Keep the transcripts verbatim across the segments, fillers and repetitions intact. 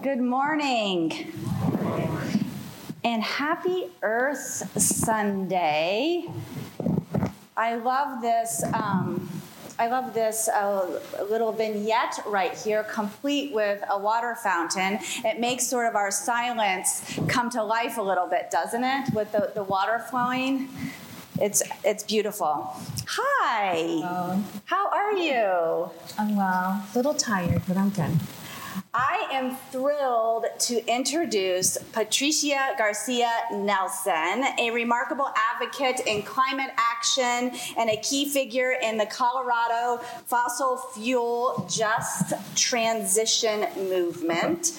Good morning. And happy Earth Sunday. I love this. Um, I love this uh, little vignette right here, complete with a water fountain. It makes sort of our silence come to life a little bit, doesn't it? With the, the water flowing. It's it's beautiful. Hi. Hello. How are you? I'm well. A little tired, but I'm good. I am thrilled to introduce Patricia Garcia Nelson, a remarkable advocate in climate action and a key figure in the Colorado fossil fuel just transition movement.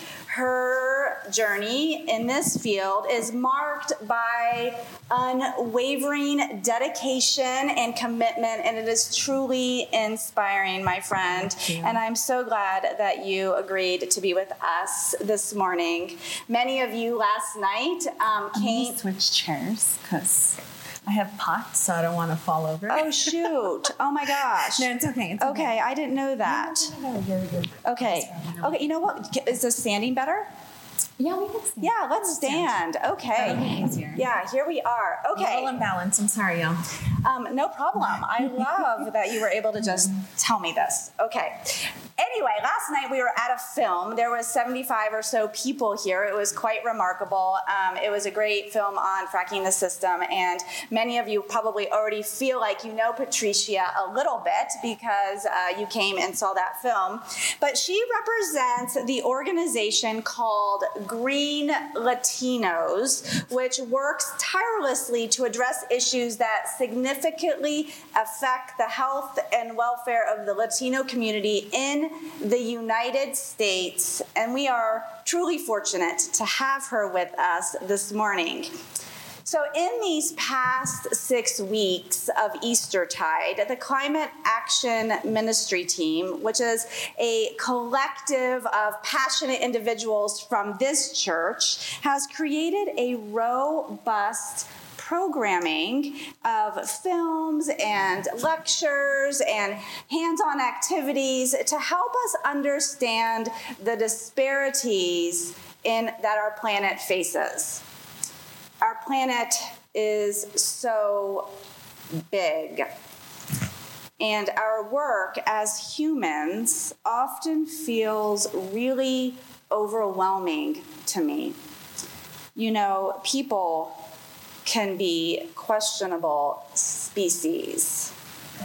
Her journey in this field is marked by unwavering dedication and commitment, and it is truly inspiring, my friend. And I'm so glad that you agreed to be with us this morning. Many of you last night um, came... I'm gonna switch chairs because I have pots, so I don't want to fall over. Oh, shoot. Oh, my gosh. No, it's okay. It's okay. Okay, I didn't know that. No, no, no, no, you're good. Okay. Okay, you know what? Is this standing better? Yeah, we can stand. Yeah, let's stand. Okay. That'll be easier. Yeah, here we are. Okay. A little imbalanced. I'm sorry, y'all. Um, no problem. I love that you were able to just tell me this. Okay. Anyway, last night we were at a film. There was seventy-five or so people here. It was quite remarkable. Um, it was a great film on fracking the system, and many of you probably already feel like you know Patricia a little bit because uh, you came and saw that film. But she represents the organization called Green Latinos, which works tirelessly to address issues that significantly affect the health and welfare of the Latino community in the United States. And we are truly fortunate to have her with us this morning. So in these past six weeks of Eastertide, the Climate Action Ministry Team, which is a collective of passionate individuals from this church, has created a robust programming of films and lectures and hands-on activities to help us understand the disparities in that our planet faces. Our planet is so big, and our work as humans often feels really overwhelming to me. You know, people can be questionable species.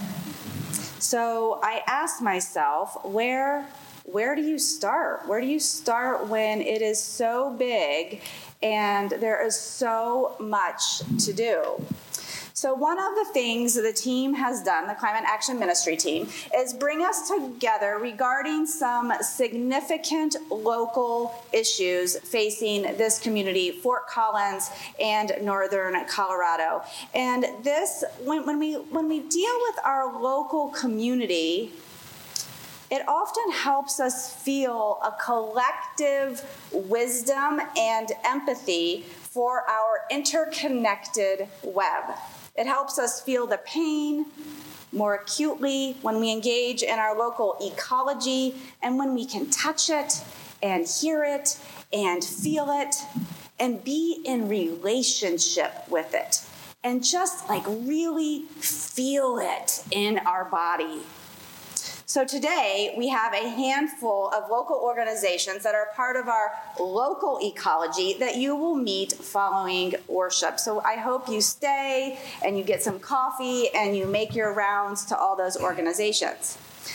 So I asked myself, where, where do you start? Where do you start when it is so big and there is so much to do? So one of the things that the team has done, the Climate Action Ministry team, is bring us together regarding some significant local issues facing this community, Fort Collins and Northern Colorado. And this, when, when we when we deal with our local community, it often helps us feel a collective wisdom and empathy for our interconnected web. It helps us feel the pain more acutely when we engage in our local ecology and when we can touch it and hear it and feel it and be in relationship with it and just like really feel it in our body. So today, we have a handful of local organizations that are part of our local ecology that you will meet following worship. So I hope you stay and you get some coffee and you make your rounds to all those organizations.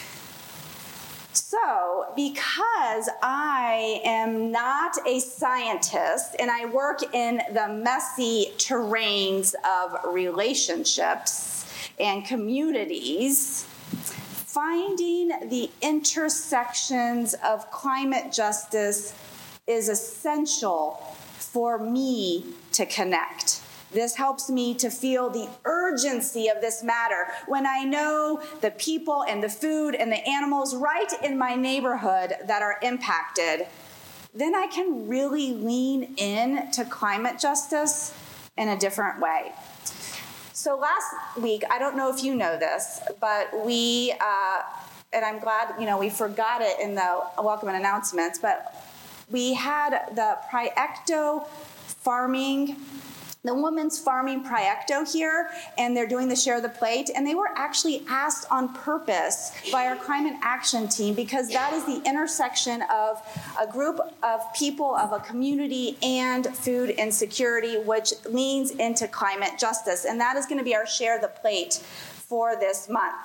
So, because I am not a scientist and I work in the messy terrains of relationships and communities, finding the intersections of climate justice is essential for me to connect. This helps me to feel the urgency of this matter when I know the people and the food and the animals right in my neighborhood that are impacted. Then I can really lean in to climate justice in a different way. So last week, I don't know if you know this, but we, uh, and I'm glad, you know, we forgot it in the welcome and announcements, but we had the Proiecto farming, the women's farming Proiecto here, and they're doing the Share the Plate, and they were actually asked on purpose by our climate action team because that is the intersection of a group of people, of a community, and food insecurity, which leans into climate justice. And that is going to be our Share the Plate for this month.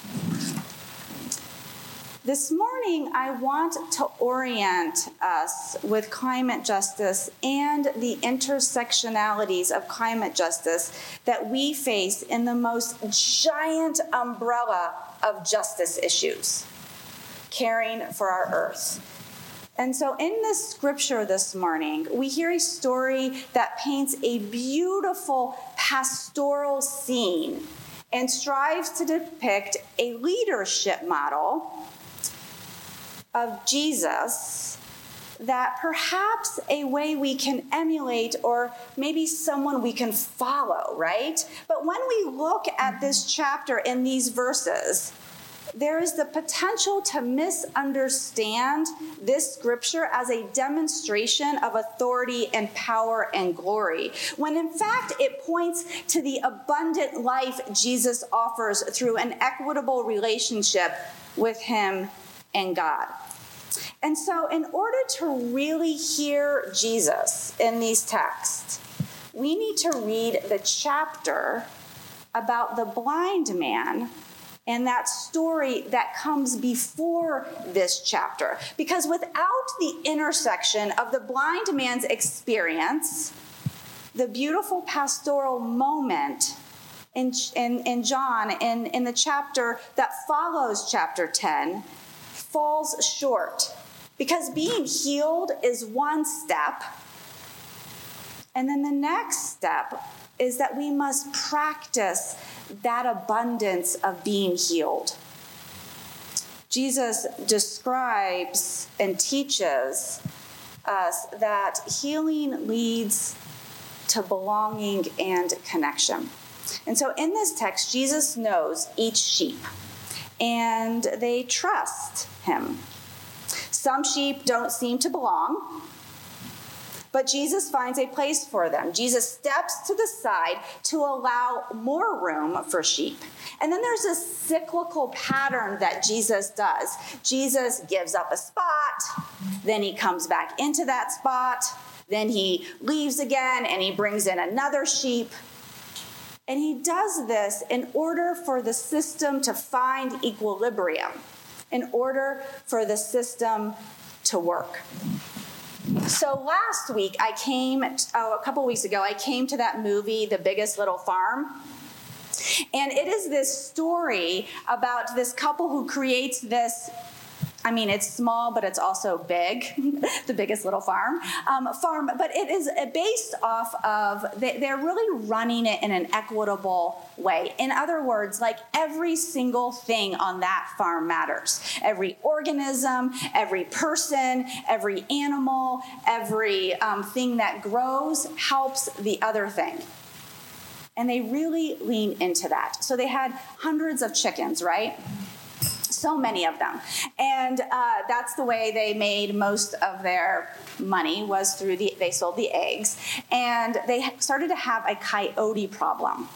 This morning, I want to orient us with climate justice and the intersectionalities of climate justice that we face in the most giant umbrella of justice issues, caring for our earth. And so in this scripture this morning, we hear a story that paints a beautiful pastoral scene and strives to depict a leadership model of Jesus that perhaps a way we can emulate or maybe someone we can follow, right? But when we look at this chapter in these verses, there is the potential to misunderstand this scripture as a demonstration of authority and power and glory, when in fact it points to the abundant life Jesus offers through an equitable relationship with him and God. And so in order to really hear Jesus in these texts, we need to read the chapter about the blind man and that story that comes before this chapter. Because without the intersection of the blind man's experience, the beautiful pastoral moment in, in, in John, in, in the chapter that follows chapter ten, falls short. Because being healed is one step, and then the next step is that we must practice that abundance of being healed. Jesus describes and teaches us that healing leads to belonging and connection. And so in this text, Jesus knows each sheep, and they trust him. Some sheep don't seem to belong, but Jesus finds a place for them. Jesus steps to the side to allow more room for sheep. And then there's a cyclical pattern that Jesus does. Jesus gives up a spot, then he comes back into that spot, then he leaves again, and he brings in another sheep. And he does this in order for the system to find equilibrium, in order for the system to work. So last week, I came, oh, a couple weeks ago, I came to that movie, The Biggest Little Farm. And it is this story about this couple who creates this, I mean, it's small, but it's also big, The Biggest Little Farm, um, farm. But it is based off of, they, they're really running it in an equitable way. In other words, like every single thing on that farm matters. Every organism, every person, every animal, every um, thing that grows helps the other thing. And they really lean into that. So they had hundreds of chickens, right? So many of them. And uh, that's the way they made most of their money, was through the, they sold the eggs. And they started to have a coyote problem.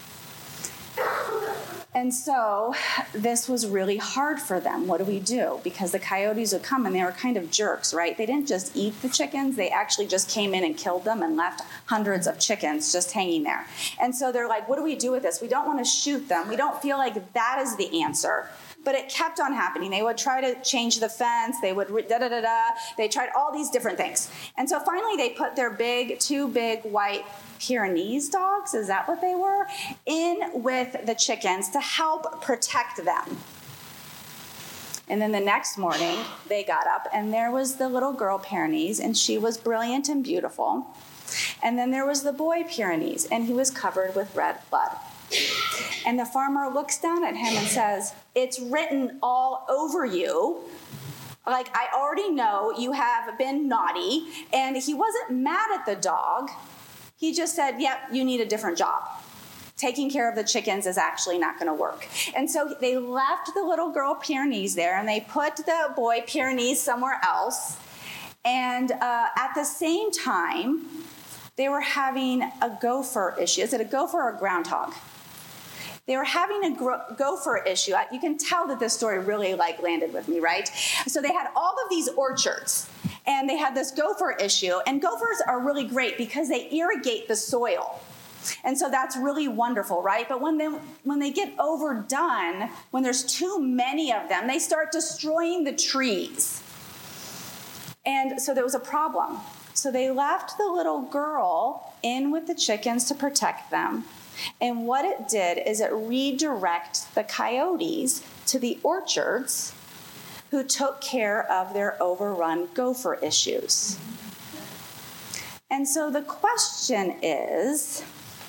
And so this was really hard for them. What do we do? Because the coyotes would come and they were kind of jerks, right? They didn't just eat the chickens. They actually just came in and killed them and left hundreds of chickens just hanging there. And so they're like, what do we do with this? We don't want to shoot them. We don't feel like that is the answer. But it kept on happening. They would try to change the fence. They would da-da-da-da. They tried all these different things. And so finally they put their big, two big white Pyrenees dogs, is that what they were, in with the chickens to help protect them. And then the next morning, they got up, and there was the little girl Pyrenees, and she was brilliant and beautiful. And then there was the boy Pyrenees, and he was covered with red blood. And the farmer looks down at him and says, it's written all over you. Like, I already know you have been naughty. And he wasn't mad at the dog. He just said, yep, you need a different job. Taking care of the chickens is actually not going to work. And so they left the little girl Pyrenees there, and they put the boy Pyrenees somewhere else. And uh, at the same time, they were having a gopher issue. Is it a gopher or a groundhog? They were having a gro- gopher issue. You can tell that this story really like landed with me, right? So they had all of these orchards, and they had this gopher issue. And gophers are really great because they irrigate the soil. And so that's really wonderful, right? But when they, when they get overdone, when there's too many of them, they start destroying the trees. And so there was a problem. So they left the little girl in with the chickens to protect them. And what it did is it redirected the coyotes to the orchards who took care of their overrun gopher issues. And so the question is,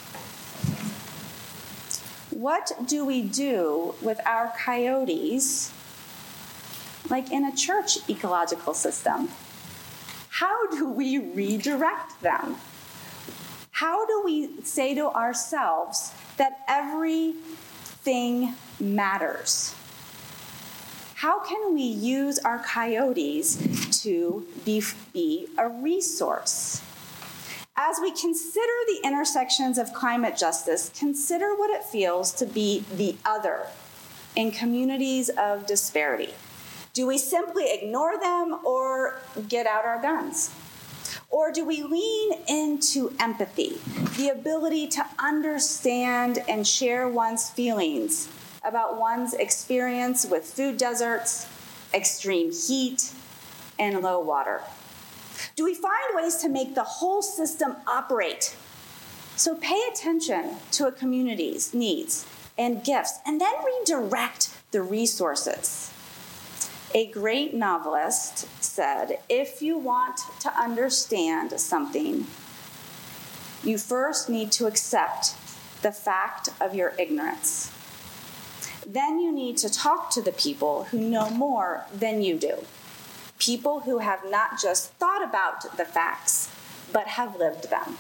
what do we do with our coyotes, like in a church ecological system? How do we redirect them? How do we say to ourselves that everything matters? How can we use our coyotes to be, be a resource? As we consider the intersections of climate justice, consider what it feels to be the other in communities of disparity. Do we simply ignore them or get out our guns? Or do we lean into empathy, the ability to understand and share one's feelings about one's experience with food deserts, extreme heat, and low water? Do we find ways to make the whole system operate? So pay attention to a community's needs and gifts, and then redirect the resources. A great novelist said, if you want to understand something, you first need to accept the fact of your ignorance. Then you need to talk to the people who know more than you do. People who have not just thought about the facts, but have lived them.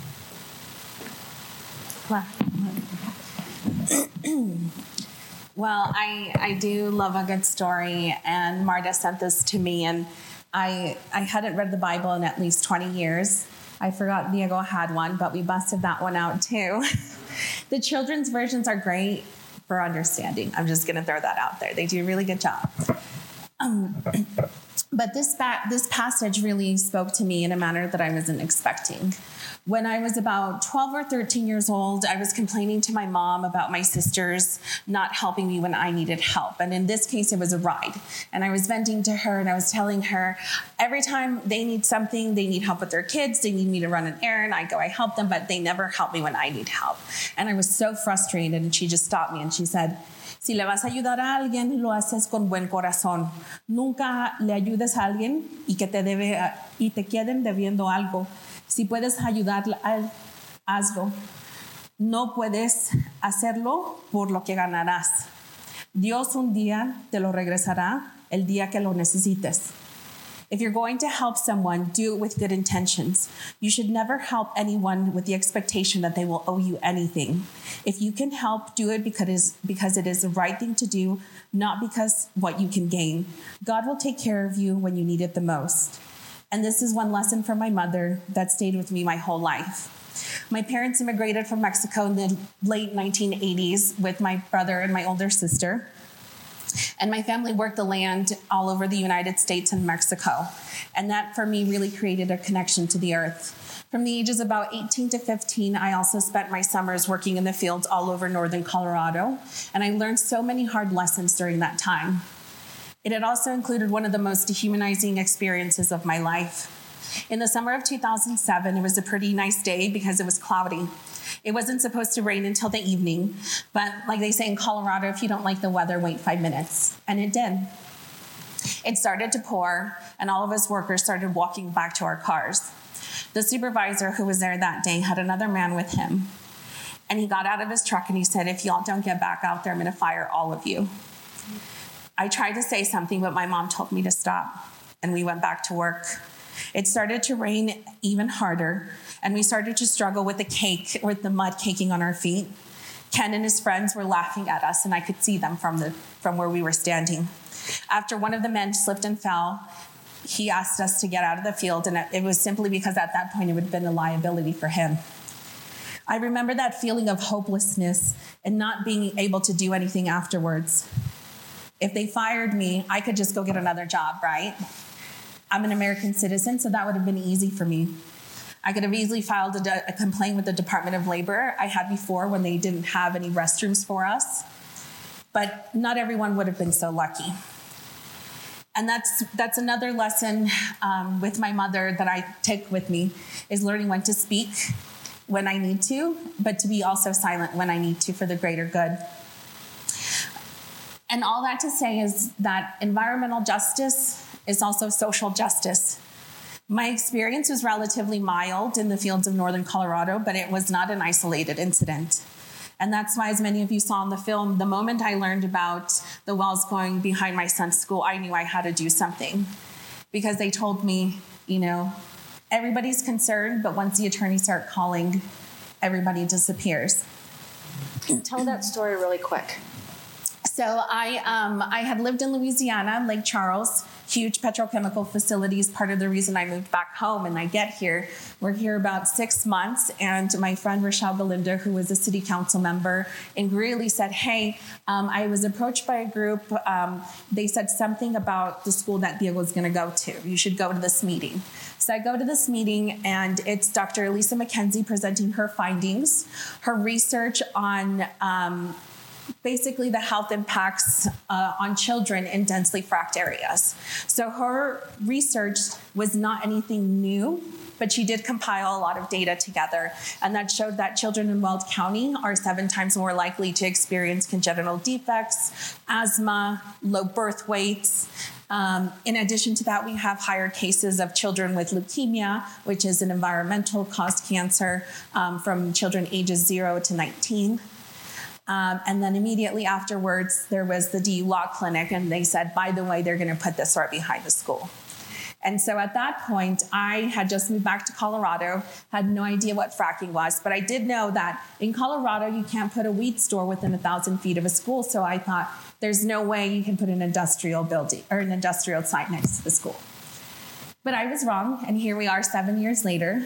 Well, I, I do love a good story, and Marta sent this to me, and I I hadn't read the Bible in at least twenty years. I forgot Diego had one, but we busted that one out too. The children's versions are great for understanding. I'm just going to throw that out there. They do a really good job. Um, but this ba- this passage really spoke to me in a manner that I wasn't expecting. When I was about twelve or thirteen years old, I was complaining to my mom about my sisters not helping me when I needed help. And in this case, it was a ride. And I was venting to her and I was telling her every time they need something, they need help with their kids, they need me to run an errand, I go, I help them, but they never help me when I need help. And I was so frustrated, and she just stopped me and she said, si le vas a ayudar a alguien, lo haces con buen corazón. Nunca le ayudes a alguien y que te debe y te queden debiendo algo. Si puedes ayudarle, hazlo. No puedes hacerlo por lo que ganarás. Dios un día te lo regresará el día que lo necesites. If you're going to help someone, do it with good intentions. You should never help anyone with the expectation that they will owe you anything. If you can help, do it because it is, because it is the right thing to do, not because what you can gain. God will take care of you when you need it the most. And this is one lesson from my mother that stayed with me my whole life. My parents immigrated from Mexico in the late nineteen eighties with my brother and my older sister. And my family worked the land all over the United States and Mexico. And that, for me, really created a connection to the earth. From the ages about eighteen to fifteen, I also spent my summers working in the fields all over northern Colorado. And I learned so many hard lessons during that time. It had also included one of the most dehumanizing experiences of my life. In the summer of two thousand seven, it was a pretty nice day because it was cloudy. It wasn't supposed to rain until the evening, but like they say in Colorado, if you don't like the weather, wait five minutes. And it did. It started to pour, and all of us workers started walking back to our cars. The supervisor who was there that day had another man with him. And he got out of his truck and he said, if y'all don't get back out there, I'm gonna fire all of you. I tried to say something, but my mom told me to stop, and we went back to work. It started to rain even harder, and we started to struggle with the cake, with the mud caking on our feet. Ken and his friends were laughing at us, and I could see them from the from where we were standing. After one of the men slipped and fell, he asked us to get out of the field, and it was simply because at that point it would have been a liability for him. I remember that feeling of hopelessness and not being able to do anything afterwards. If they fired me, I could just go get another job, right? I'm an American citizen, so that would have been easy for me. I could have easily filed a, a complaint with the Department of Labor. I had before when they didn't have any restrooms for us. But not everyone would have been so lucky. And that's that's another lesson um, with my mother that I take with me, is learning when to speak when I need to, but to be also silent when I need to for the greater good. And all that to say is that environmental justice is also social justice. My experience was relatively mild in the fields of northern Colorado, but it was not an isolated incident. And that's why, as many of you saw in the film, the moment I learned about the wells going behind my son's school, I knew I had to do something. Because they told me, you know, everybody's concerned, but once the attorneys start calling, everybody disappears. Tell that story really quick. So I um, I had lived in Louisiana, Lake Charles, huge petrochemical facilities, part of the reason I moved back home. And I get here, we're here about six months, and my friend Rochelle Galinda, who was a city council member in Greeley, said, hey, um, I was approached by a group. Um, they said something about the school that Diego's gonna go to. You should go to this meeting. So I go to this meeting, and it's Doctor Elisa McKenzie presenting her findings, her research on um, basically the health impacts uh, on children in densely fracked areas. So her research was not anything new, but she did compile a lot of data together, and that showed that children in Weld County are seven times more likely to experience congenital defects, asthma, low birth weights. Um, in addition to that, we have higher cases of children with leukemia, which is an environmental caused cancer, um, from children ages zero to nineteen. Um, and then immediately afterwards, there was the D U Law Clinic, and they said, by the way, they're going to put this right behind the school. And so at that point, I had just moved back to Colorado, had no idea what fracking was, but I did know that in Colorado, you can't put a weed store within a thousand feet of a school. So I thought, there's no way you can put an industrial building or an industrial site next to the school. But I was wrong, and here we are seven years later.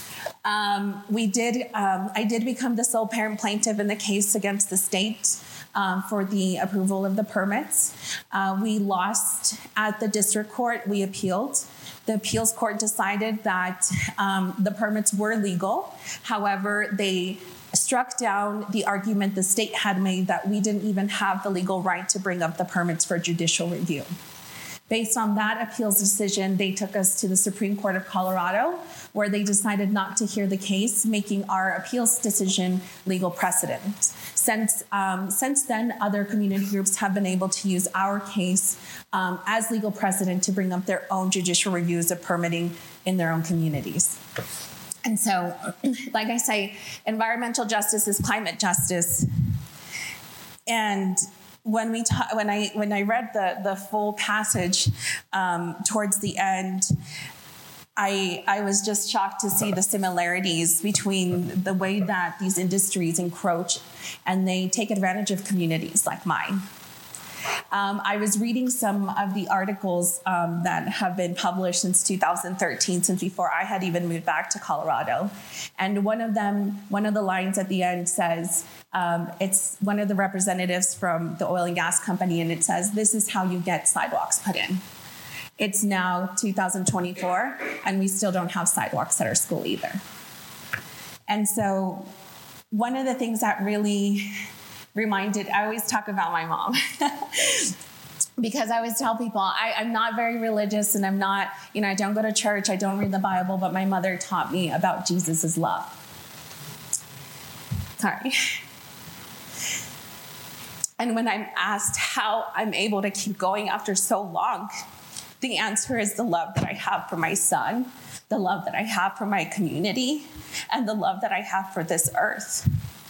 Um, we did, um, I did become the sole parent plaintiff in the case against the state um, for the approval of the permits. Uh, we lost at the district court. We appealed. The appeals court decided that um, the permits were legal. However, they struck down the argument the state had made that we didn't even have the legal right to bring up the permits for judicial review. Based on that appeals decision, they took us to the Supreme Court of Colorado, where they decided not to hear the case, making our appeals decision legal precedent. Since, um, since then, other community groups have been able to use our case um, as legal precedent to bring up their own judicial reviews of permitting in their own communities. And so, like I say, environmental justice is climate justice. And When we ta- when I when I read the the full passage um, towards the end, I I was just shocked to see the similarities between the way that these industries encroach and they take advantage of communities like mine. Um, I was reading some of the articles um, that have been published since two thousand thirteen, since before I had even moved back to Colorado. And one of them, one of the lines at the end says, um, it's one of the representatives from the oil and gas company, and it says, this is how you get sidewalks put in. It's now two thousand twenty-four, and we still don't have sidewalks at our school either. And so one of the things that really reminded, I always talk about my mom because I always tell people I, I'm not very religious, and I'm not, you know, I don't go to church, I don't read the Bible, but my mother taught me about Jesus's love. Sorry. And when I'm asked how I'm able to keep going after so long, the answer is the love that I have for my son, the love that I have for my community, and the love that I have for this earth.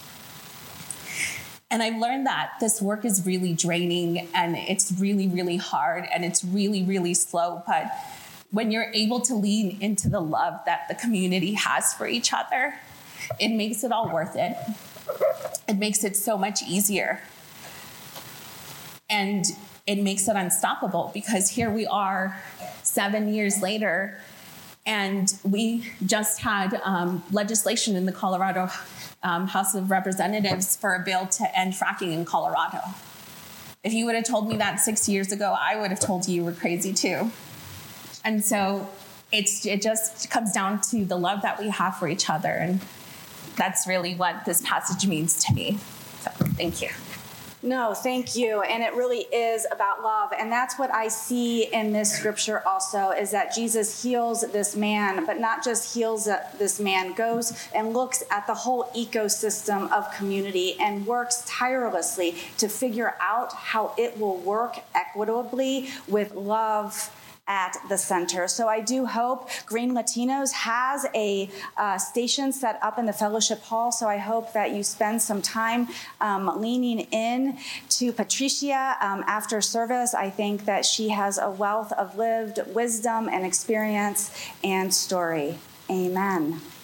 And I've learned that this work is really draining, and it's really, really hard, and it's really, really slow. But when you're able to lean into the love that the community has for each other, it makes it all worth it. It makes it so much easier. And it makes it unstoppable, because here we are seven years later, and we just had um, legislation in the Colorado um, House of Representatives for a bill to end fracking in Colorado. If you would have told me that six years ago, I would have told you you were crazy too. And so it's it just comes down to the love that we have for each other, and that's really what this passage means to me. So thank you. No, thank you. And it really is about love. And that's what I see in this scripture also, is that Jesus heals this man, but not just heals this man, goes and looks at the whole ecosystem of community and works tirelessly to figure out how it will work equitably with love at the center. So I do hope Green Latinos has a uh, station set up in the fellowship hall. So I hope that you spend some time um, leaning in to Patricia um, after service. I think that she has a wealth of lived wisdom and experience and story. Amen.